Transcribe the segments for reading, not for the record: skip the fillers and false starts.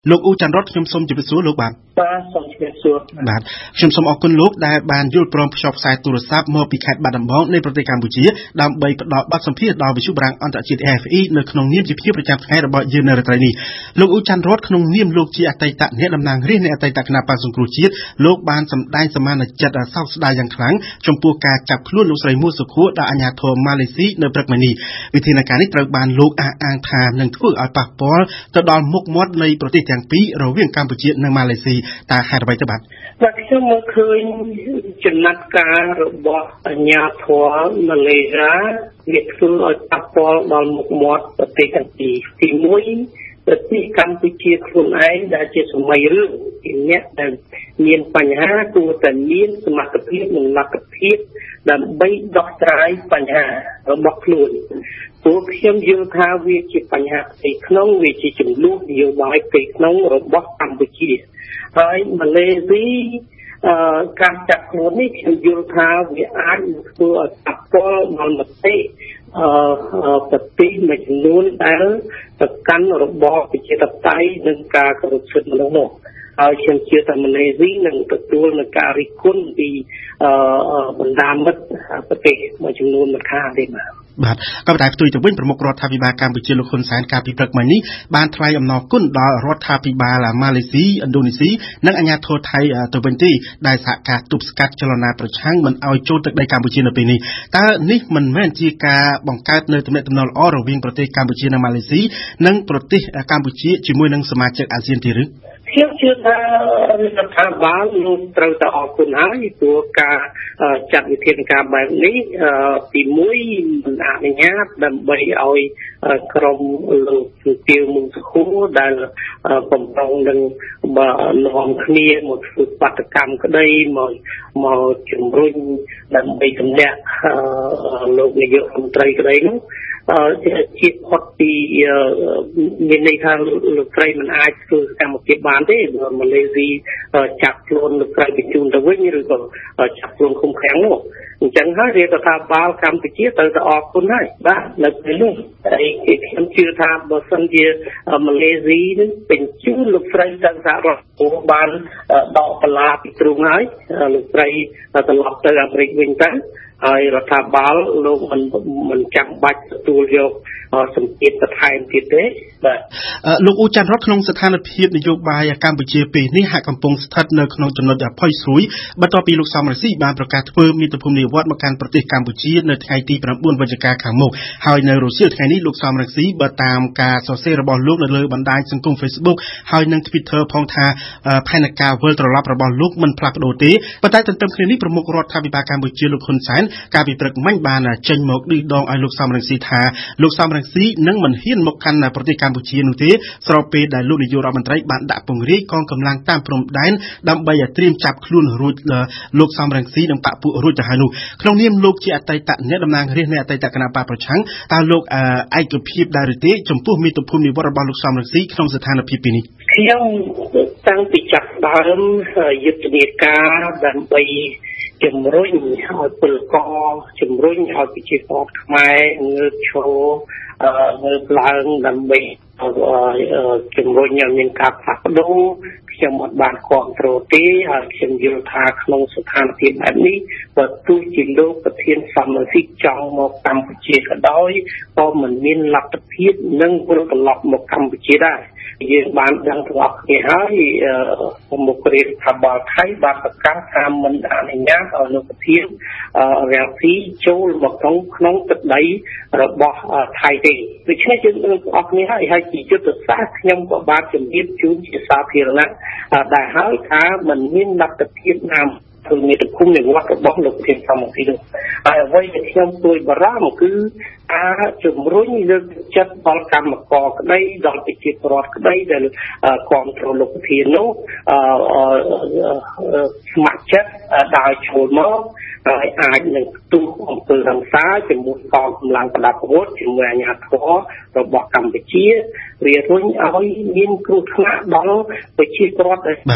លោកអ៊ូចាន់រតខ្ញុំសូមជម្រាបសួរលោកបាទសូមជម្រាបសួរបាទខ្ញុំសូមអរគុណលោកដែលបានយល់ព្រមភ្ជាប់ខ្សែទូរស័ព្ទមកពីខេត្តបាត់ដំបងនៃប្រទេសកម្ពុជាដើម្បីផ្ដល់បទសម្ភាសន៍ដល់វិទ្យុបារាំងអន្តរជាតិ AFE នៅក្នុងនាមជាភាពប្រចាំថ្ងៃរបស់យើងនៅរាត្រីនេះលោកអ៊ូចាន់រតក្នុងនាមលោកជាអតីតអ្នកតំណាងរាស្ត្រនៃអតីតគណៈបក្សសង្គ្រោះជាតិលោកបានសម្ដែងសមានចិត្តសោកស្ដាយយ៉ាងខ្លាំងចំពោះការចាប់ខ្លួនលោកស្រីមួសសុខួរដោយអាជ្ញាធរម៉ាឡេស៊ីនៅព្រឹកមិញនេះវិធានការនេះត្រូវបានលោកអះអាងថានឹងធ្វើឲ្យប៉ះពាល់ទៅដល់មុខមាត់នៃប្រទេសទាំងពីររវាងកម្ពុជានិងម៉ាឡេស៊ីតើហេតុអ្វីទៅបាទខ្ញុំមកឃើញចំណាត់ការរបស់អាជ្ញាធរម៉ាឡេស៊ីវាធ្វើឲ្យប៉ះពាល់ដល់មុខមាត់ប្រទេសទាំងពីរទី1ប្រទេសកម្ពុជាខ្លួនឯងដែលជាសម័យរឿងជាអ្នកដែលមានបញ្ហាគួរតែមានសមត្ថភាពនិងលទ្ធភាពដើម្បីដោះស្រាយបញ្ហារបស់ខ្លួនព្រោះខ្ញុំយល់ថាវាជាបញ្ហាផ្ទៃក្នុងវាជាចំនួននយោបាយផ្ទៃក្នុងរបស់កម្ពុជាហើយម៉ាឡេស៊ីការចាប់ខ្លួននេះខ្ញុំយល់ថាវាអាចធ្វើឲ្យប៉ះពាល់ដល់មតិប្រទេសមួយចំនួនដែលប្រកាន់របបប្រជាធិបតេយ្យនិងការគោរពសិទ្ធិមនុស្សនោះហើយខ្ញុំជឿថាម៉ាឡេស៊ីនឹងទទួលនឹងការរិះគន់ពីបណ្ដាមិត្តប្រទេសមួយចំនួនម្ខាងទេបាទក៏តែផ្ទុយទៅវិញប្រមុខរដ្ឋាភិបាលកម្ពុជាលោកហ៊ុនសែនកាលពីព្រឹកមិញនេះបានថ្លែងអំណរគុណដល់រដ្ឋាភិបាលម៉ាឡេស៊ីឥណ្ឌូនេស៊ីនិងអាជ្ញាធរថៃទៅវិញទេដែលសហការទប់ស្កាត់ចលនាប្រឆាំងមិនឲ្យចូលទឹកដីកម្ពុជានៅពេលនេះតើនេះមិនមែនជាការបង្កើតនៅទំនាក់ទំនងល្អរវាងប្រទេសកម្ពុជានិងម៉ាឡេស៊ីនិងប្រទេសកម្ពុជាជាមួយនឹងសមាជិកអាស៊ានទេឬខ្ញុំជឿថារដ្ឋាភិបាលលោកត្រូវតែអរគុណហើយព្រោះការចាត់វិធានការបែបនេះទី1មិនអនុញ្ញាតដើម្បីឲ្យក្រុមលោកជំទាវមុនសុខួរដែលបំរុងនឹងនាំគ្នាមកធ្វើបាតកម្មក្តីមកជំរុញដើម្បីទម្លាក់លោកនាយករដ្ឋមន្ត្រីក្តីនោះជាផុតពីមានន័យថាលោកស្រីមិនអាចធ្វើសកម្មភាពបានទេបើម៉ាឡេស៊ីចាប់ខ្លួនលោកស្រីបញ្ជូនទៅវិញឬក៏ចាប់ខ្លួនឃុំឃាំងនោះអញ្ចឹងហើយរដ្ឋាភិបាលកម្ពុជាត្រូវតែអរគុណហើយបាទនៅពេលនោះហើយខ្ញុំជឿថាបើសិនជាម៉ាឡេស៊ីនឹងបញ្ជូនលោកស្រីទៅសហរដ្ឋបានដកបន្លាពីទ្រូងហើយលោកស្រីត្រឡប់ទៅអាមេរិកវិញទៅហើយរដ្ឋាភិបាលលោកមិនចាំបាច់ទទួលយកសម្ពាធបន្ថែមទៀតទេបាទលោកអ៊ូចាន់រតក្នុងស្ថានភាពនយោបាយកម្ពុជាពេលនេះហាក់កំពុងស្ថិតនៅក្នុងចំណុចផុយស្រួយបន្ទាប់ពីលោកសំរងស៊ីបានប្រកាសធ្វើមាតុភូមិនិវត្តន៍មកកាន់ប្រទេសកម្ពុជានៅថ្ងៃទី9វិច្ឆិកាខាងមុខហើយនៅរសៀលថ្ងៃនេះលោកសំរងស៊ីបើតាមការសរសេររបស់លោកនៅលើបណ្ដាញសង្គម Facebook ហើយនិង Twitter ផងថាផែនការវិលត្រឡប់របស់លោកមិនផ្លាស់ប្ដូរទេប៉ុន្តែទន្ទឹមគ្នានេះប្រមុខរដ្ឋាភិបាលកម្ពុជាលោកហ៊ុនសែនកាលពីព្រឹកមិញបានចេញមកឌឺដងឲ្យលោកសំរងស៊ីថាលោកសំរងស៊ីនឹងមិនហ៊ានមកកាន់ប្រទេសកម្ពុជានោះទេស្របពេលដែលលោកនាយករដ្ឋមន្ត្រីបានដាក់ពង្រាយកងកម្លាំងតាមព្រំដែនដើម្បីត្រៀមចាប់ខ្លួនរួចលោកសំរងស៊ីនិងបកពួករួចទៅហើយនោះក្នុងនាមលោកជាអតីតអ្នកតំណាងរាស្ត្រនៃអតីតគណៈបកប្រឆាំងតើលោកឯកភាពដែរឬទេចំពោះមាតុភូមិនិវត្តន៍របស់លោកសំរងស៊ីក្នុងស្ថានភាពនេះខ្ញុំតាំងពីចាប់ដើមយុទ្ធនាការដើម្បីជំរុញឲ្យពលករជំរុញឲ្យប្រជាពលរដ្ឋខ្មែរងើបឈរងើបឡើងដើម្បីជំរុញឲ្យមានការផ្លាស់ប្ដូរខ្ញុំអត់បានគ្រប់គ្រងទេហើយខ្ញុំយល់ថាក្នុងស្ថានភាពបែបនេះបើទោះជាលោកប្រធានសមាជិកចង់មកកម្ពុជាក៏ដោយក៏មិនមានលទ្ធភាពនឹងវិលត្រឡប់មកកម្ពុជាដែរយើងបានដឹងទាំងអស់គ្នាហើយមុខរដ្ឋាភិបាលថៃបានប្រកាសថាមិនអនុញ្ញាតឲ្យលោកប្រធានរាំងស៊ីចូលមកក្នុងទឹកដីរបស់ថៃទេដូច្នេះយើងទាំងអស់គ្នាហើយជាយុទ្ធសាស្ត្រខ្ញុំក៏បានជំរាបជូនជាសាធារណៈដែលហើយថាមិនមានលទ្ធភាពណាធ្វើមាតុភូមិនិវត្តន៍របស់លោកប្រធានសមាជិកនោះហើយអ្វីដែលខ្ញុំព្រួយបារម្ភគឺការជំរុញលើកទឹកចិត្តដល់កម្មករក្តីដល់ប្រជាពលរដ្ឋក្តីដែលគ្រប់គ្រងលោកប្រធាននោះស្ម័គ្រចិត្តដើរចូលមកហើយអាចនឹងផ្ទុះអំពើហិង្សាជាមួយកងកម្លាំងប្រដាប់អាវុធជាមួយអាជ្ញាធររបស់កម្ពុជាវារុញឲ្យមានគ្រោះថ្នាក់ដល់ប្រជាពលរដ្ឋបាទ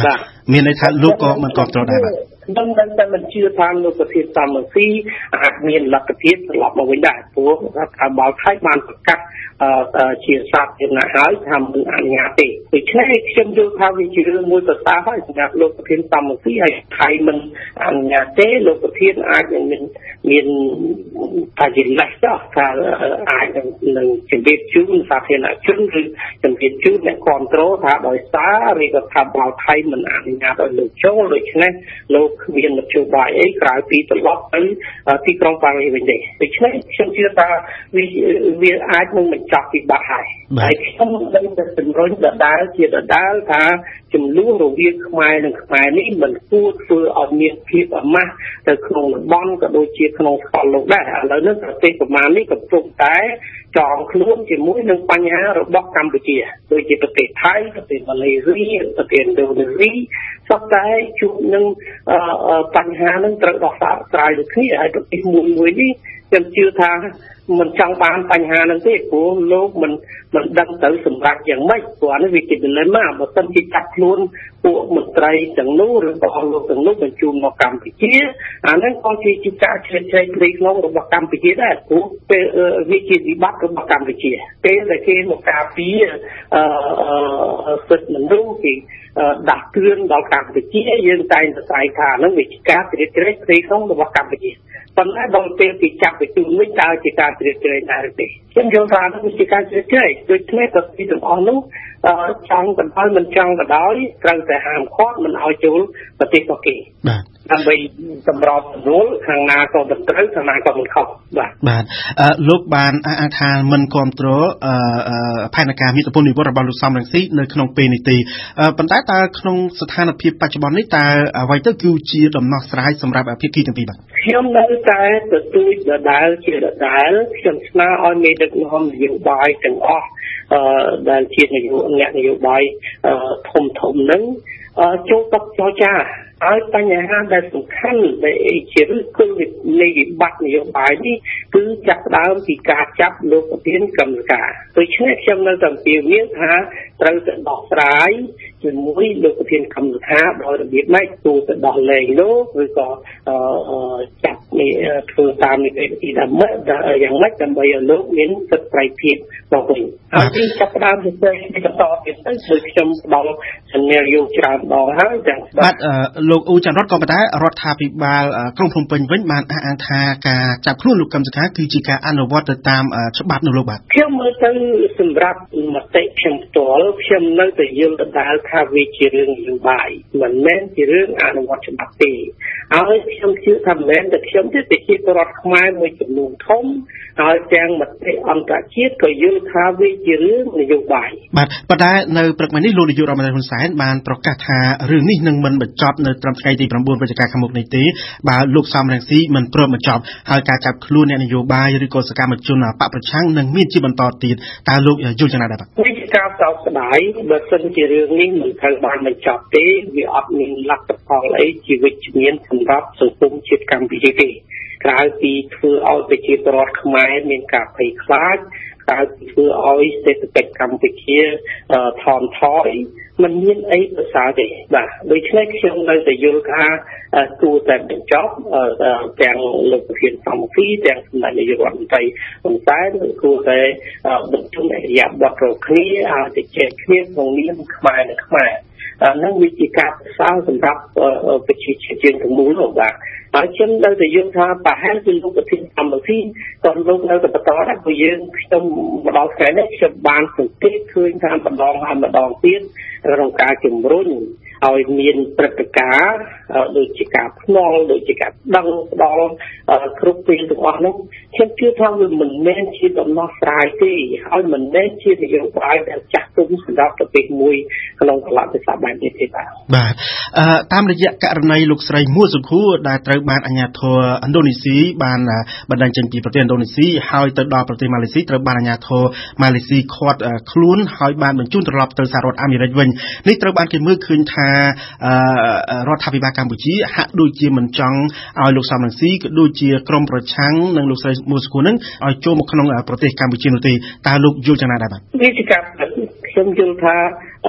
មានន័យថាលោកក៏មិនគ្រប់គ្រងដែរបាទនឹងតែមិនជឿថាលោកប្រធានសំរងស៊ីអាចមានលទ្ធភាពត្រឡប់មកវិញដែរព្រោះថាបលថៃបានប្រកាសជាសាធារណៈហើយថាមិនអនុញ្ញាតទេដូច្នេះខ្ញុំយល់ថាវាជារឿងមួយប្រសើរហើយសម្រាប់លោកប្រធានសំរងស៊ីហើយថៃមិនអនុញ្ញាតទេលោកប្រធានអាចមានថាជាលេសថាអាចនឹងជំរាបជូនសាធារណជនឬជំរាបជូនអ្នកគ្រប់គ្រងថាដោយសារឬក៏ថាបលថៃមិនអនុញ្ញាតឲ្យលោកចូលដូច្នេះលោកគ្មានមធ្យោបាយអីក្រៅពីត្រឡប់ទៅទីក្រុងប៉ារីសវិញទេដូច្នេះខ្ញុំជឿថាវាអាចនឹងបញ្ចប់ពីបាត់ហើយខ្ញុំដឹងតែជំរុញដដែលជាដដែលថាចំនួនរវាងខ្មែរនិងខ្មែរនេះមិនគួរធ្វើឲ្យមានភាពអាម៉ាស់ទៅក្នុងតំបន់ក៏ដូចជាក្នុងសកលលោកដែរឥឡូវនេះប្រទេសប្រមាណនេះកំពុងតែចងខ្លួនជាមួយនឹងបញ្ហារបស់កម្ពុជាដូចជាប្រទេសថៃប្រទេសម៉ាឡេស៊ីប្រទេសឥណ្ឌូនេស៊ីសពតែជួបនឹងបញ្ហានឹងត្រូវដោះស្រាយដូចគ្នាហើយប្រទេសមួយនេះខ្ញុំជឿថាមិនចង់បានបញ្ហានឹងទេព្រោះលោកមិនដឹងទៅសម្រាប់យ៉ាងម៉េចព្រោះនេះវាជា dilemma បើមិនជាចាត់ខ្លួនពួកមន្ត្រីទាំងនោះឬក៏អង្គលោកទាំងនោះបញ្ជូនមកកម្ពុជាអាហ្នឹងក៏ជាការជ្រៀតជ្រែកផ្ទៃក្នុងរបស់កម្ពុជាដែរព្រោះពេលវាជាវិបត្តិរបស់កម្ពុជាពេលដែលគេមកការពារសិទ្ធិមនុស្សគេដាក់គ្រឿងដល់កម្ពុជាយើងតែងតែស្រែកថាហ្នឹងវាជាការជ្រៀតជ្រែកផ្ទៃក្នុងរបស់កម្ពុជាប៉ុន្តែដល់ពេលគេចាប់បញ្ជូនវិញតើជាការជ្រៀតជ្រែកដែរទេខ្ញុំយល់ថានេះជាការជ្រៀតជ្រែកដូចគ្នាក៏ពីទាំងអស់នោះចង់ក៏ដោយមិនចង់ក៏ដោយត្រូវតែហាមឃាត់មិនឲ្យចូលប្រទេសរបស់គេបាទដើម្បីសម្របសម្រួលខាងណាក៏មិនត្រូវខាងណាក៏មិនខុសបាទលោកបានអះអាងថាមិនគ្រប់គ្រងផែនការមាតុភូមិនិវត្តន៍របស់លោកសំរងស៊ីនៅក្នុងពេលនេះទេប៉ុន្តែតើក្នុងស្ថានភាពបច្ចុប្បន្ននេះតើអ្វីទៅគឺជាដំណោះស្រាយសម្រាប់ភាគីទាំងពីរបាទខ្ញុំនៅតែទទូចដដែលជាដដែលខ្ញុំស្នើឲ្យមេដឹកនាំនយោបាយទាំងអស់ដែលជាអ្នកនយោបាយធំនឹងចូលទៅចរចាហើយបញ្ហាដែលសំខាន់ដែលជាឬគល់នៃវិបត្តិនយោបាយនេះគឺចាប់ផ្ដើមពីការចាប់លោកប្រធានកម្មការដូច្នេះខ្ញុំនៅតែអំពាវនាវថាត្រូវតែដោះស្រាយជាមួយលោកប្រធានកម្មការដោយរបៀបម៉េចទូទៅដោះលែងលោកឬក៏ចាប់នេះធ្វើតាមនីតិវិធីដើម្បីយ៉ាងម៉េចដើម្បីឲ្យលោកមានសិទ្ធិប្រតិភិបមកវិញហើយចាប់ផ្ដើមទៅបន្តទៀតទៅដោយខ្ញុំផ្ដល់សំណេរយោច្រើនដងហើយទាំងបាទលោកអ៊ូច័ន្ទរតក៏ប៉ុន្តែរដ្ឋាភិបាលក្រុងភ្នំពេញវិញបានអះអាងថាការចាប់ខ្លួនលោកកឹមសុខាគឺជាការអនុវត្តទៅតាមច្បាប់នៅលោកបាទខ្ញុំមើលទៅសម្រាប់មតិខ្ញុំផ្ទាល់ខ្ញុំនៅតែយល់ដដែលថាវាជារឿងនយោបាយមិនមែនជារឿងអនុវត្តច្បាប់ទេហើយខ្ញុំជឿថាមិនមែនតែខ្ញុំទេប្រជាពលរដ្ឋខ្មែរមួយចំនួនធំហើយទាំងមតិអន្តរជាតិក៏យល់ថាវាជារឿងនយោបាយបាទប៉ុន្តែនៅព្រឹកមិញនេះលោកនាយករដ្ឋមន្ត្រីហ៊ុនសែនបានប្រកាសថារឿងនេះនឹងមិនបញ្ចប់នៅត្រឹមថ្ងៃទី9វិច្ឆិកាខាងមុខនេះទេបើលោកសំរងស៊ីមិនព្រមបញ្ចប់ហើយការចាប់ខ្លួនអ្នកនយោបាយឬក៏សកម្មជនបកប្រឆាំងនឹងមានជាបន្តទៀតតើលោកយល់យ៉ាងណាដែរបាទនេះជាការសោកស្ដាយបើសិនជារឿងនេះមិនត្រូវបានបញ្ចប់ទេវាអត់មានលទ្ធផលអីជាវិជ្ជមានសម្រាប់សង្គមជាតិកម្ពុជាទេក្រៅពីធ្វើឲ្យប្រជាពលរដ្ឋខ្មែរមានការភ័យខ្លាចក្រៅពីធ្វើឲ្យសេដ្ឋកិច្ចកម្ពុជាថមថយมันមានអីប្រសើរទេបាទដូច្នេះខ្ញុំនៅតែយល់ថាគួរតែបញ្ចប់ទាំងលោកប្រធានសំស៊ីទាំងសម្ដេចនាយករដ្ឋមន្ត្រីហ៊ុនសែនគួរតែបញ្ជូនអរិយាប័ត្ររកគ្នាឲ្យទៅជែកគ្នាក្នុងនាមខ្មែរនិងខ្មែរនឹងវាជាការប្រសើរសម្រាប់ប្រជាជាតិយើងទាំងមូលនោះបាទហើយខ្ញុំនៅតែយល់ថាប្រហែលជាលោកប្រធានសំស៊ីក៏លោកនៅតែបន្តដែរព្រោះយើងខ្ញុំម្ដងថ្ងៃនេះខ្ញុំបានសង្កេតឃើញថាម្ដងហើយម្ដងទៀតក្នុងការជំរុញឲ្យមានព្រឹត្តិការណ៍ដូចជាការភ្នាល់ដូចជាការដឹងផ្ដល់គ្រប់ពេលទាំងអស់នោះខ្ញុំជឿថាវាមិនមែនជាដំណោះស្រាយទេហើយមិនមែនជានយោបាយដែលចាស់ទុំសម្រាប់ប្រទេសមួយក្នុងកលៈទេសៈបែបនេះទេបាទតាមរយៈករណីលោកស្រីមួសុខួរដែលត្រូវបានអាជ្ញាធរឥណ្ឌូនេស៊ីបានបណ្តេញចេញពីប្រទេសឥណ្ឌូនេស៊ីហើយទៅដល់ប្រទេសម៉ាឡេស៊ីត្រូវបានអាជ្ញាធរម៉ាឡេស៊ីឃាត់ខ្លួនហើយបានបញ្ជូនត្រឡប់ទៅសហរដ្ឋអាមេរិកវិញនេះត្រូវបានគេមើលឃើញថារដ្ឋាភិបាលកម្ពុជាហាក់ដូចជាមិនចង់ឲ្យលោកសំរងស៊ីក៏ដូចជាក្រុមប្រឆាំងនិងលោកស្រីមួសុខួរនឹងឲ្យចូលមកក្នុងប្រទេសកម្ពុជានោះទេតើលោកយល់យ៉ាងណាដែរបាទវាជាការខ្ញុំយល់ថា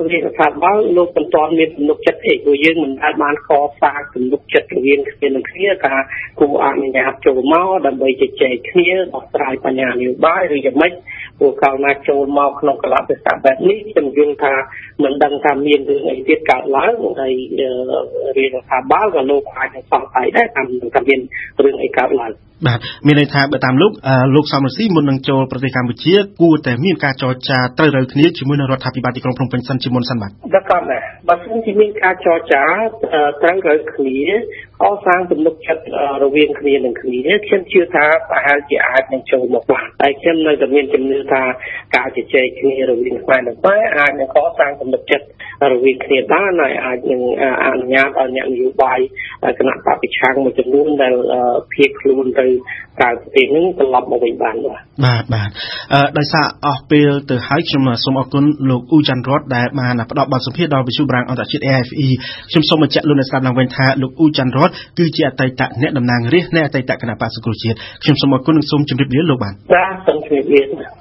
រាជរដ្ឋាភិបាលលោកមិនទាន់មានទំនុកចិត្តទេព្រោះយើងមិនអាចបានកសាងទំនុកចិត្តរវាងគ្នានឹងគ្នាការគូអនុញ្ញាតចូលមកដើម្បីជជែកគ្នាដោះស្រាយបញ្ហានយោបាយឬយ៉ាងម៉េចព្រោះកាលណាចូលមកក្នុងកលៈទេសៈបែបនេះខ្ញុំយល់ថាមិនដឹងថាមានរឿងអីទៀតកើតឡើងហើយរាជរដ្ឋាភិបាលក៏លោកអាចនឹងសង្ស័យដែរថាមានរឿងអីកើតឡើងបាទមានន័យថាបើតាមលោកសំរងស៊ីមុននឹងចូលប្រទេសកម្ពុជាគួរតែមានការចរចាត្រូវរើគ្នាជាមួយនឹងរដ្ឋាភិបាលទីក្រុងភ្នំពេញសិនជាមុនសិនបាទបើសិនជាមានការចរចាត្រូវរើគ្នាកសាងទំនុកចិត្តរវាងគ្នានឹងគ្នាខ្ញុំជឿថាប្រហែលជាអាចនឹងចូលមកបានហើយខ្ញុំនៅតែមានជំនឿថាការជជែកគ្នារវាងខ្មែរនិងខ្មែរអាចនឹងកសាងទំនុកចិត្តរវាងគ្នាបានហើយអាចនឹងអនុញ្ញាតឲ្យអ្នកនយោបាយគណៈបព្វប្រឆាំងមួយចំនួនដែលភៀសខ្លួនទៅក្រៅប្រទេសនឹងត្រឡប់មកវិញបានបាទដោយសារអស់ពេលទៅហើយខ្ញុំសូមអរគុណលោកអ៊ូច័ន្ទរតដែលបានផ្ដល់បទសម្ភាសន៍ដល់វិទ្យុបារាំងអន្តរជាតិ AFE ខ្ញុំសូមបញ្ជាក់លោកអ្នកស្ដាប់ឡើងវិញថាលោកអ៊ូច័ន្ទរតគឺជាអតីតអ្នកតំណាងរាស្ត្រនៃអតីតគណៈបក្សសង្គ្រោះជាតិខ្ញុំសូមអរគុណនិងសូមជម្រាបលាលោកបាទសូមជម្រាបលា